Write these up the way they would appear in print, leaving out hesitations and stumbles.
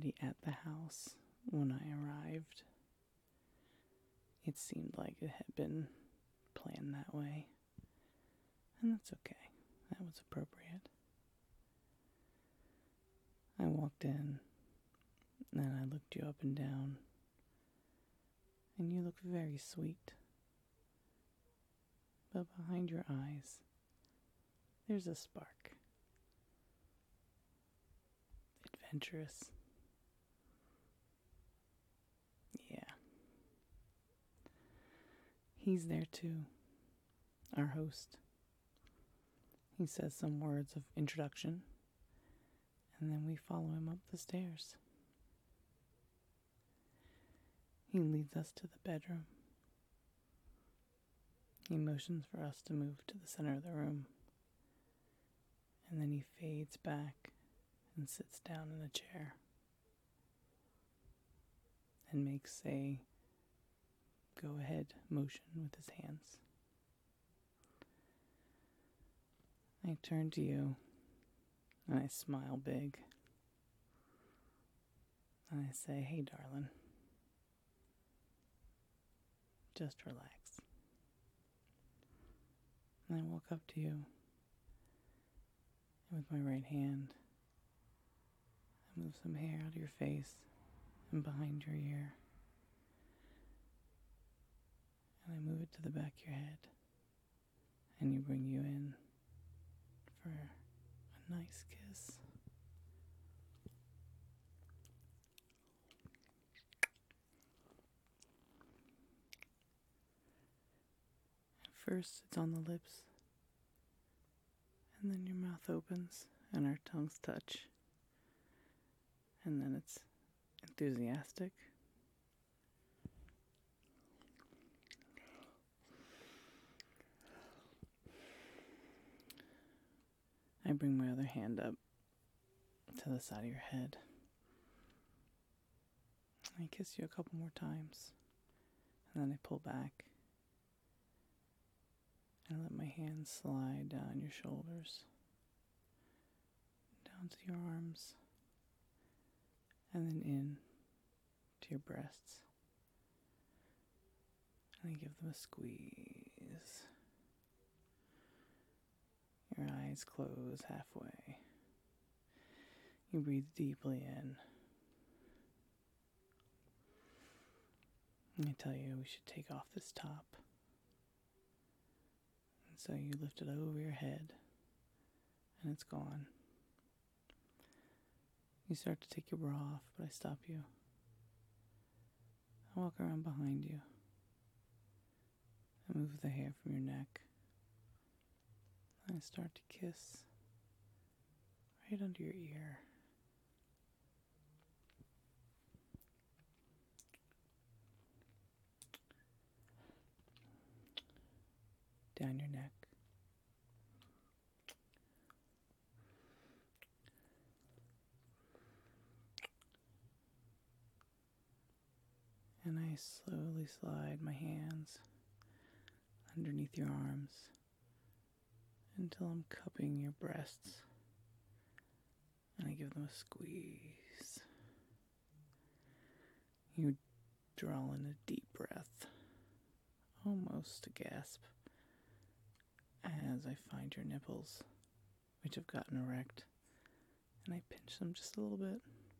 already at the house when I arrived. It seemed like it had been planned that way. And that's okay. That was appropriate. I walked in, and I looked you up and down, and you look very sweet. But behind your eyes, there's a spark. Adventurous. Yeah. He's there too, our host. He says some words of introduction, and then we follow him up the stairs. He leads us to the bedroom. He motions for us to move to the center of the room, and then he fades back and sits down in a chair and makes a go-ahead motion with his hands. I turn to you, and I smile big, and I say, "Hey, darling, just relax." And I walk up to you, and with my right hand, I move some hair out of your face and behind your ear, and I move it to the back of your head, and you bring you in for a nice kiss. At first, it's on the lips, and then your mouth opens and our tongues touch, and then it's enthusiastic. I bring my other hand up to the side of your head. I kiss you a couple more times, and then I pull back and I let my hands slide down your shoulders, down to your arms, and then in to your breasts. And I give them a squeeze. Your eyes close halfway. You breathe deeply in. And I tell you we should take off this top. And so you lift it over your head, and it's gone. You start to take your bra off, but I stop you. I walk around behind you. I move the hair from your neck. I start to kiss right under your ear. Down your neck. And I slowly slide my hands underneath your arms until I'm cupping your breasts, and I give them a squeeze. You draw in a deep breath, almost a gasp, as I find your nipples, which have gotten erect, and I pinch them just a little bit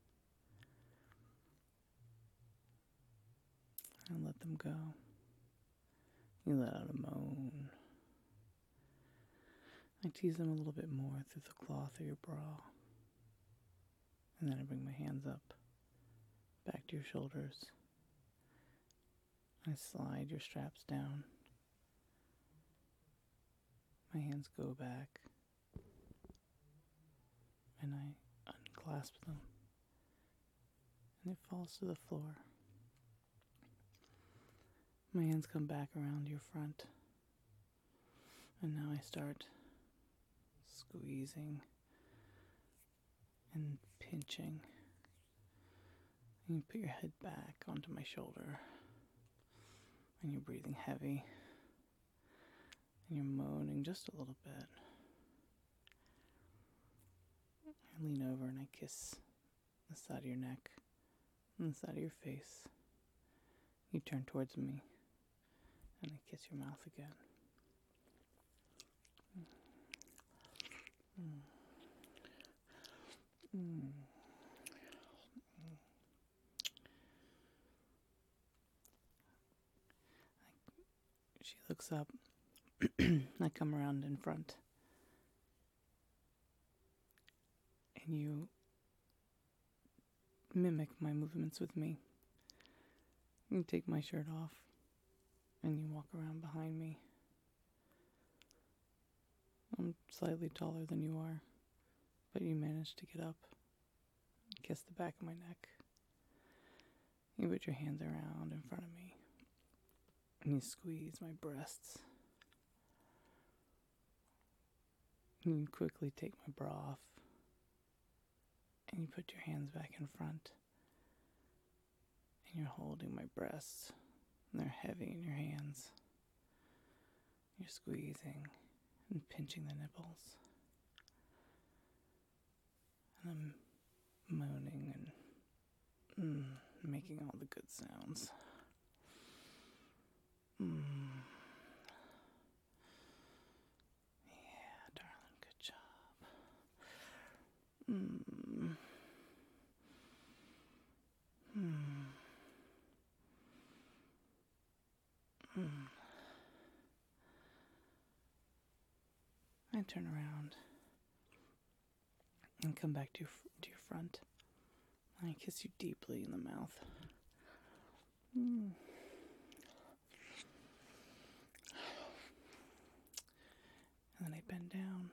and let them go. You let out a moan. I tease them a little bit more through the cloth of your bra. And then I bring my hands up, back to your shoulders. I slide your straps down. My hands go back. And I unclasp them. And it falls to the floor. My hands come back around your front. And now I start squeezing and pinching. And you put your head back onto my shoulder. And you're breathing heavy. And you're moaning just a little bit. I lean over and I kiss the side of your neck, and the side of your face. You turn towards me, and I kiss your mouth again. She looks up. I come around in front. And you mimic my movements with me. You take my shirt off, and you walk around behind me. I'm slightly taller than you are, but you manage to get up and kiss the back of my neck. You put your hands around in front of me, and you squeeze my breasts. And you quickly take my bra off, and you put your hands back in front, and you're holding my breasts, and they're heavy in your hands. You're squeezing and pinching the nipples, and I'm moaning and making all the good sounds. Yeah, darling, good job. I turn around and come back to your front. I kiss you deeply in the mouth. And then I bend down.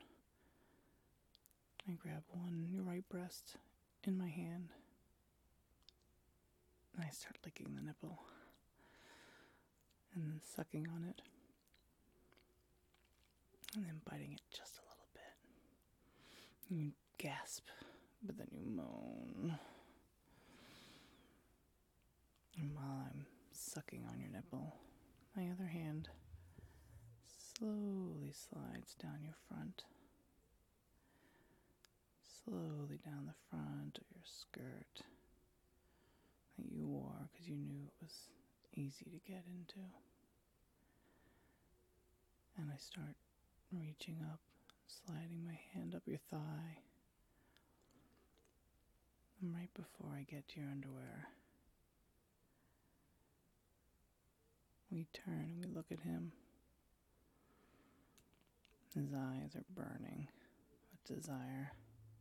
I grab your right breast in my hand. And I start licking the nipple. And then sucking on it. And then biting it just a little bit. And you gasp, but then you moan. And while I'm sucking on your nipple, my other hand slowly slides down your front. Slowly down the front of your skirt that you wore because you knew it was easy to get into. And I start reaching up, sliding my hand up your thigh. And right before I get to your underwear, we turn and we look at him. His eyes are burning with desire.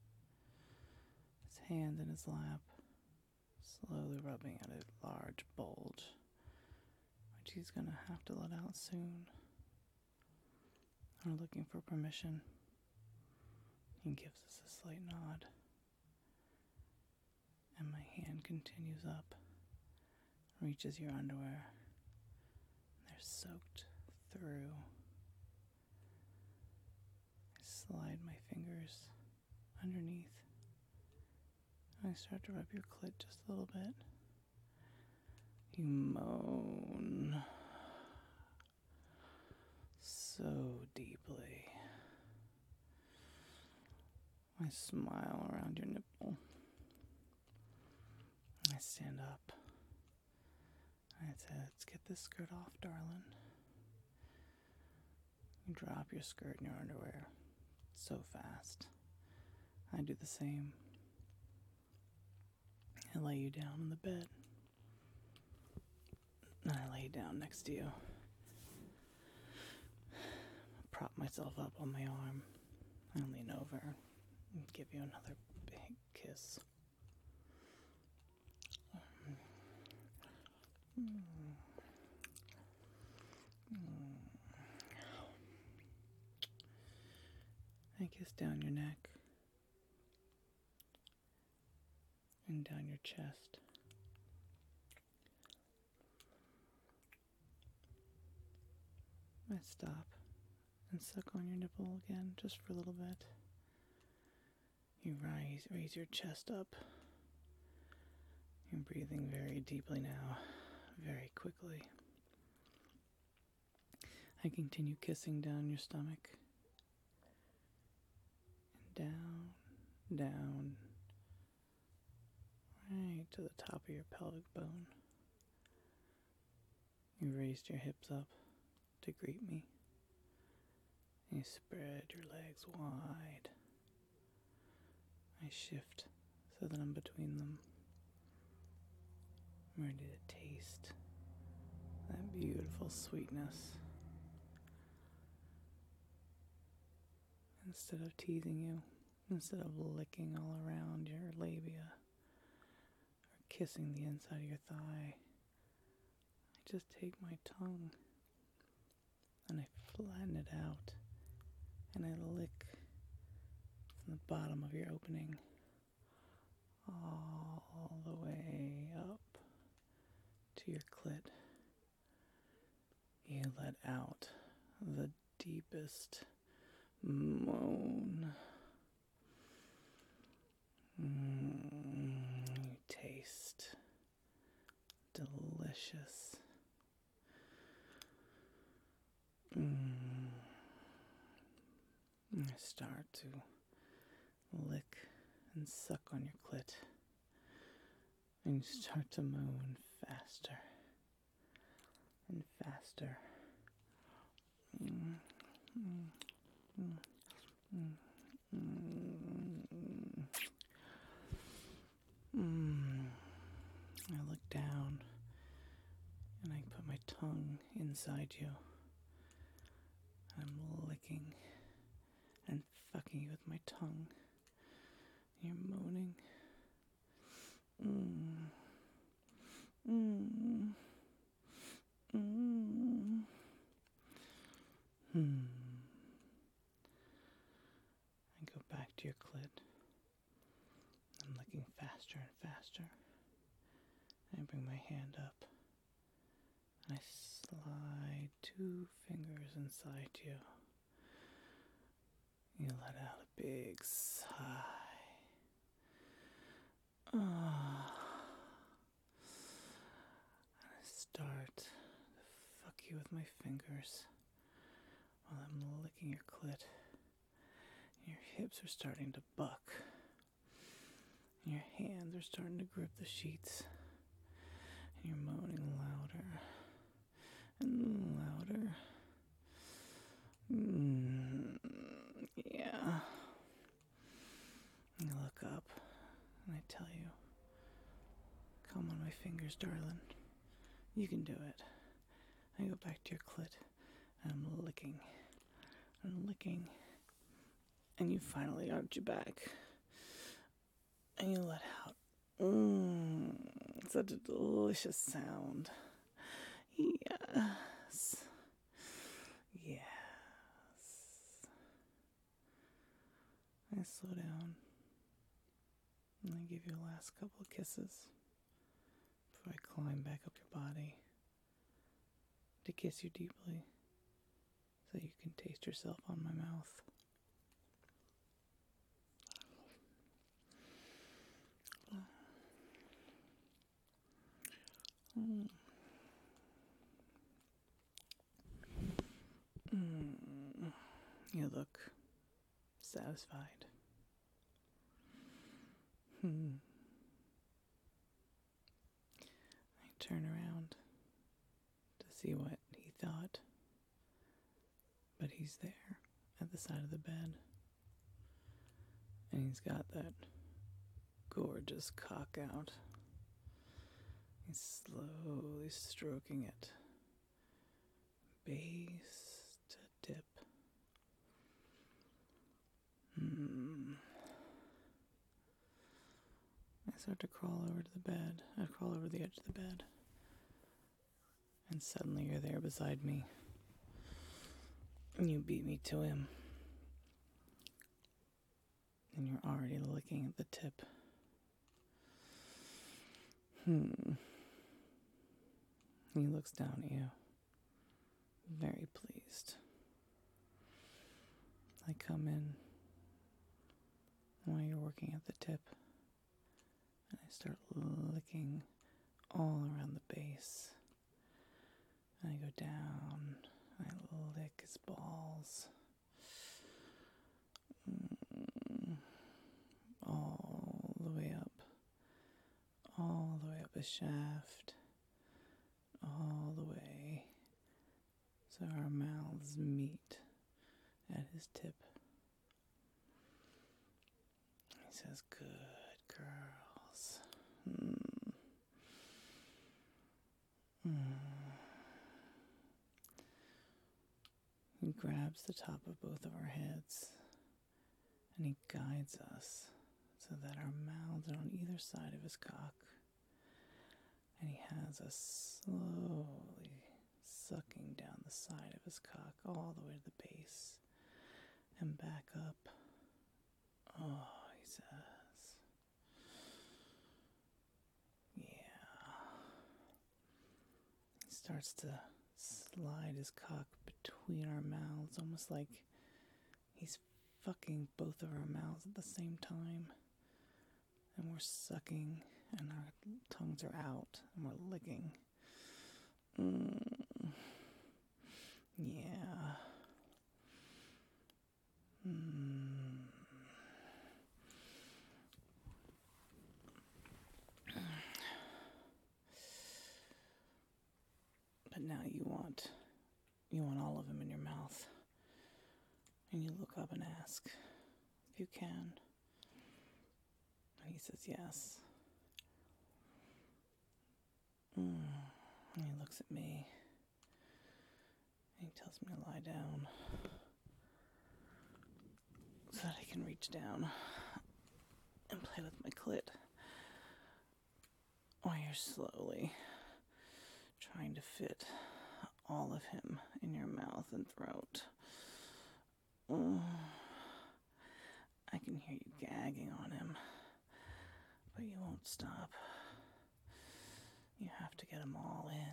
His hand in his lap, slowly rubbing at a large bulge, which he's gonna have to let out soon. We're looking for permission. He gives us a slight nod. And my hand continues up, reaches your underwear. They're soaked through. I slide my fingers underneath. I start to rub your clit just a little bit. You moan so deeply. I smile around your nipple. I stand up. I say, let's get this skirt off, darling. You drop your skirt and your underwear so fast. I do the same. I lay you down on the bed. And I lay down next to you. Prop myself up on my arm. I lean over and give you another big kiss. I kiss down your neck and down your chest. I stop and suck on your nipple again just for a little bit. You raise your chest up. You're breathing very deeply now, very quickly. I continue kissing down your stomach. And down, right to the top of your pelvic bone. You raised your hips up to greet me. You spread your legs wide. I shift so that I'm between them. I'm ready to taste that beautiful sweetness. Instead of teasing you, instead of licking all around your labia or kissing the inside of your thigh, I just take my tongue and I flatten it out and I lick from the bottom of your opening all the way up to your clit. You let out the deepest moan. You taste delicious. I start to lick and suck on your clit, and you start to moan faster and faster. I look down and I put my tongue inside you. I'm licking and fucking you with my tongue. You're moaning. I go back to your clit. I'm licking faster and faster. I bring my hand up and I slide 2 fingers inside you. You let out a big sigh. And I start to fuck you with my fingers while I'm licking your clit. Your hips are starting to buck. Your hands are starting to grip the sheets. And you're moaning louder and louder. Yeah. I look up and I tell you, come on my fingers, darling. You can do it. I go back to your clit and I'm licking. And you finally arch your back. And you let out. Such a delicious sound. Yes. Yes. I slow down. And I give you a last couple of kisses before I climb back up your body to kiss you deeply so you can taste yourself on my mouth. You look satisfied. I turn around to see what he thought, but he's there at the side of the bed, and he's got that gorgeous cock out. He's slowly stroking it, base to tip. I start to crawl over to the bed. I crawl over the edge of the bed. And suddenly you're there beside me. And you beat me to him. And you're already licking at the tip. He looks down at you, very pleased. I come in while you're working at the tip, and I start licking all around the base. And I go down, I lick his balls, all the way up, his shaft all the way so our mouths meet at his tip. He says, "Good girls." He grabs the top of both of our heads and he guides us so that our mouths are on either side of his cock. And he has us slowly sucking down the side of his cock all the way to the base and back up. Oh, he says. Yeah. He starts to slide his cock between our mouths, almost like he's fucking both of our mouths at the same time. And we're sucking, and our tongues are out, and we're licking. Yeah. But now you want all of him in your mouth. And you look up and ask if you can. And he says yes. And he looks at me. And he tells me to lie down so that I can reach down and play with my clit while you're slowly trying to fit all of him in your mouth and throat. I can hear you gagging on him, but you won't stop. You have to get them all in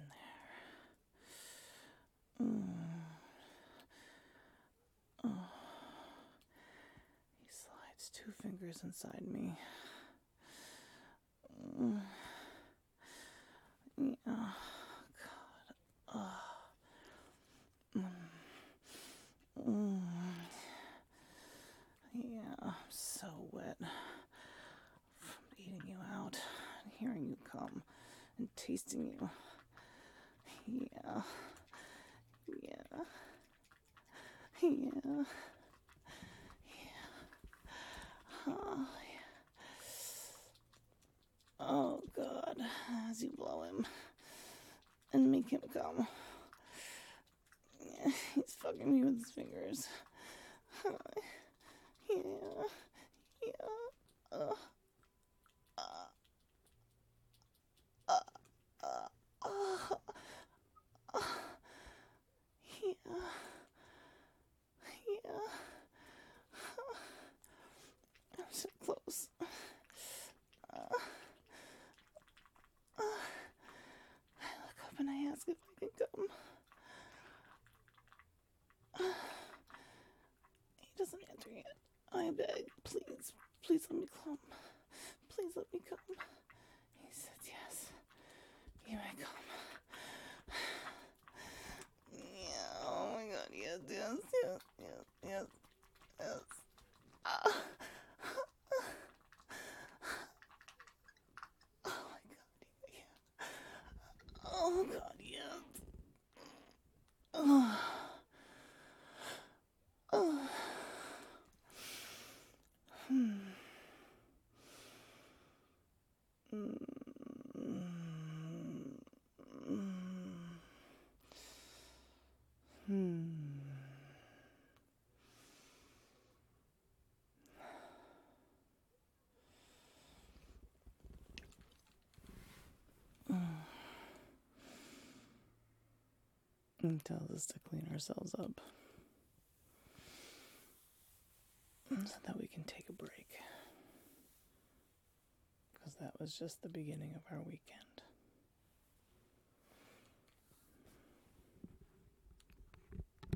there. He slides 2 fingers inside me. Yeah. God. Yeah, I'm so wet from eating you out and hearing you come and tasting you. Yeah. Oh, God, as you blow him and make him come. Yeah, he's fucking me with his fingers. I'm so close. I look up and I ask if I can come. He doesn't answer yet. I beg, please let me come. Please let me come. He says yes. You may come. Yeah, oh my God, yes. Oh God, yeah. And tells us to clean ourselves up so that we can take a break, because that was just the beginning of our weekend.